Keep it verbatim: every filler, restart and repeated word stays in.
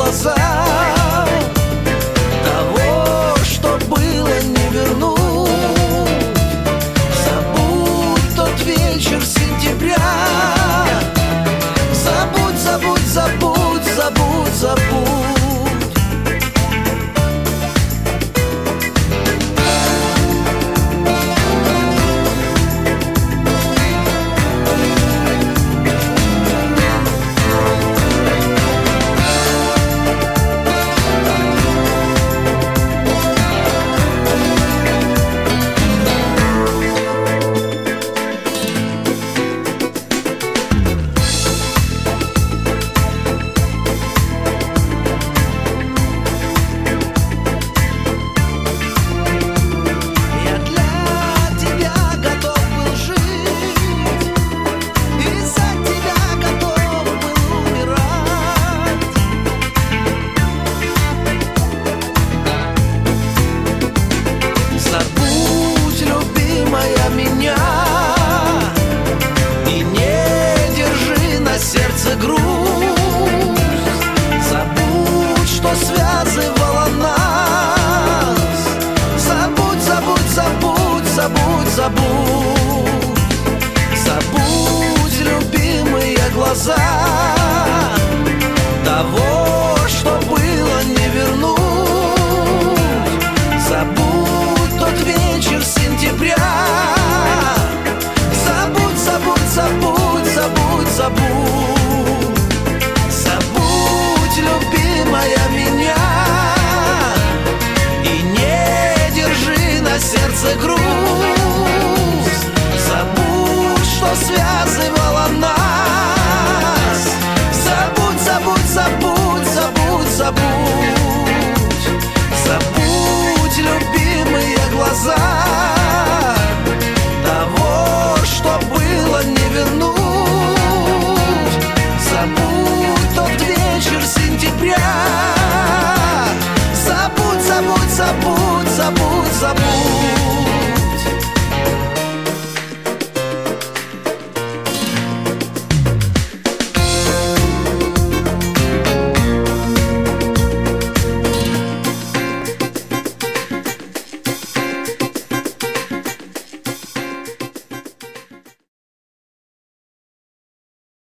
глаза. Того, что было, не вернуть. Забудь тот вечер сентября. Забудь, забудь, забудь, забудь, забудь. Связывала нас. Забудь, забудь, забудь, забудь, забудь. Забудь любимые глаза. Того, что было, не вернуть. Забудь тот вечер сентября. Забудь, забудь, забудь, забудь, забудь. Забудь, любимая, меня. И не держи на сердце груз. Забудь, что связывало нас. Забудь, забудь, забудь, забудь, забудь. Забудь любимые глаза. Того, что было, не вернуть. Забудь тот вечер сентября. Забудь, забудь, забудь, забудь, забудь.